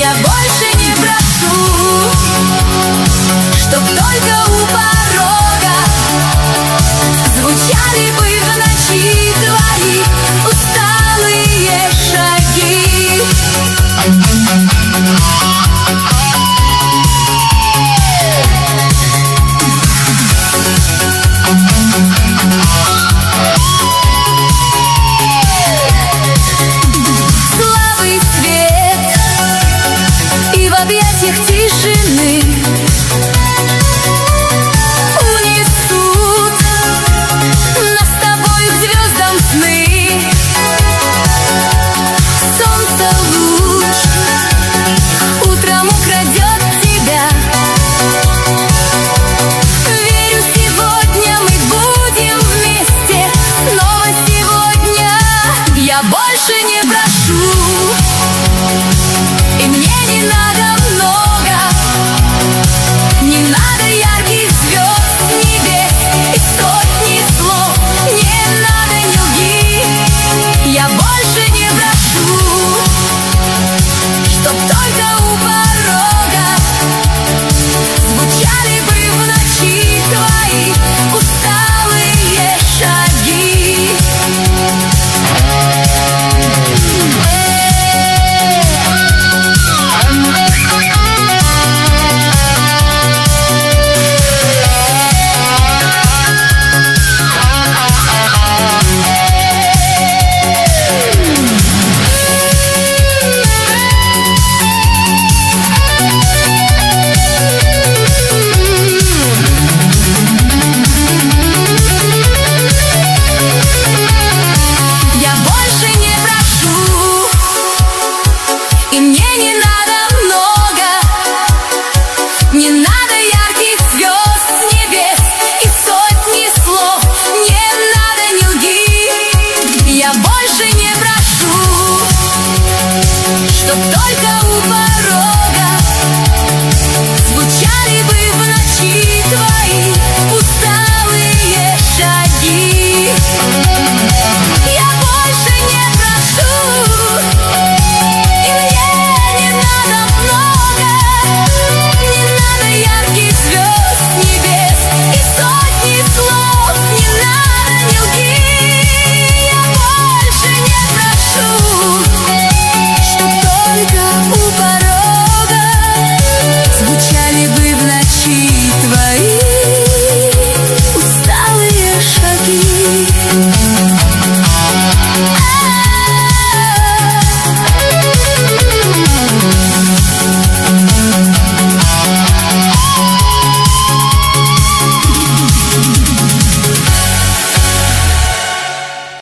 Я больше не прошу, чтоб только у порога звучали бы в ночи твои усталые шаги. Слабый свет и в объятиях тишины унесут нас с тобой к звездам сны. Солнце луч утром украдет тебя. Верю, сегодня мы будем вместе, снова сегодня. Я больше не прошу, и мне не надо много. Не надо ярких звезд с небес и сотни слов. Не надо, не лги. Я больше не прошу, чтоб только у порога звучали бы в ночи твои усталые шаги. Я больше не прошу, и мне не надо много. Не